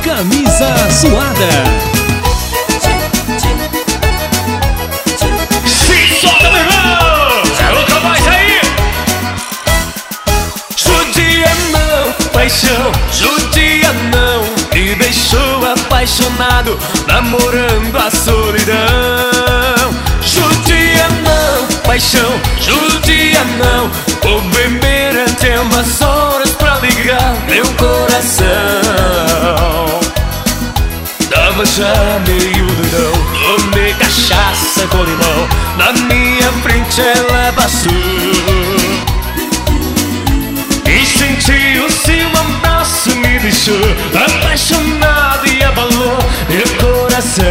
Camisa Suada. Se solta, meu irmão! Coloca mais aí! Judia não, paixão, judia não. Me deixou apaixonado, namorando a solidão. Judia não, paixão, judia não. Vou beber até umas horas pra ligar meu coração. Tava já meio doidão, tomei cachaça com limão. Na minha frente ela passou e senti o seu abraço, me deixou apaixonado e abalou meu coração.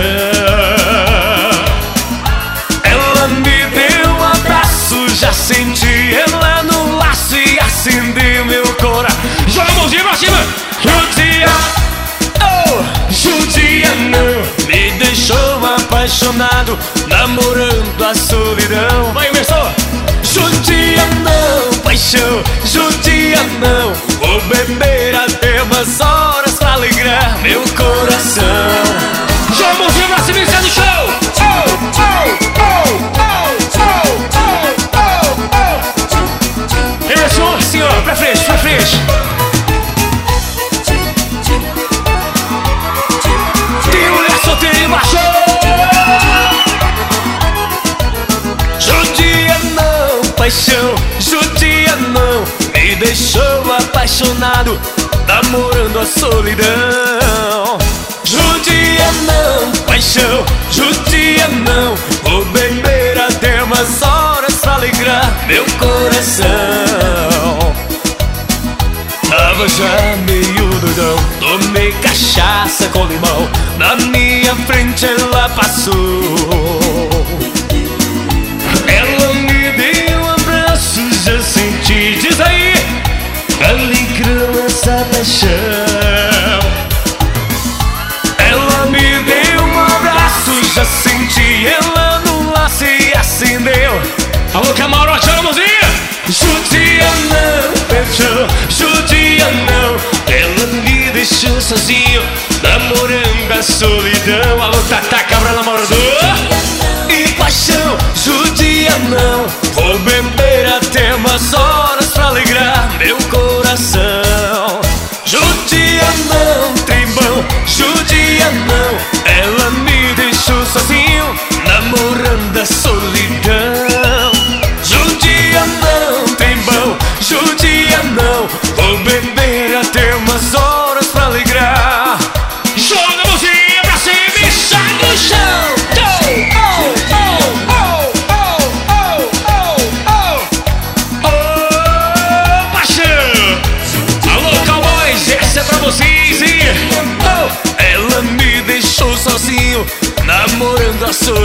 Ela me deu um abraço, já senti ela no laço e acendeu meu coração. Joga a mãozinha pra cima! Judia, oh, judia não. Me deixou apaixonado, namorando a solidão. Vai, Emerson! Judia não, paixão, judia não. Vou beber até umas horas pra alegrar meu coração. Joga a mãozinha pra cima e sai do show! Oh, oh, oh, oh, oh, oh, oh. Emerson, senhor, pra frente, pra frente. Tem mulher solteira embaixo. Judia não, paixão, judia não. Me deixou apaixonado, namorando a solidão. Judia não, paixão, judia não. Vou beber até umas horas pra alegrar meu coração. Tava já meio doidão, tomei cachaça com limão. Na minha frente ela passou, ela me deu um abraço, já senti, diz aí, alegrou essa paixão. Ela me deu um abraço, já senti ela no laço e acendeu. Alô, camarote, olha a mãozinha! Judia não, paixão, judia não. Ela me deixou sozinho, namorando a solidão. Alô, Tata, cabra namorador. E paixão, judia não. Vou beber até umas horas pra alegrar meu coração. Judia não, tribão, judia não. Ela me deixou sozinho, namorando a solidão. Judia não, tribão, judia não. Vou beber até umas horas pra alegrar. Joga a mãozinha pra cima e sai do chão. Oh, oh, oh, oh, oh, oh, oh, oh, paixão. Alô, cowboys, essa é pra vocês, hein? Oh, ela me deixou sozinho, namorando a solidão.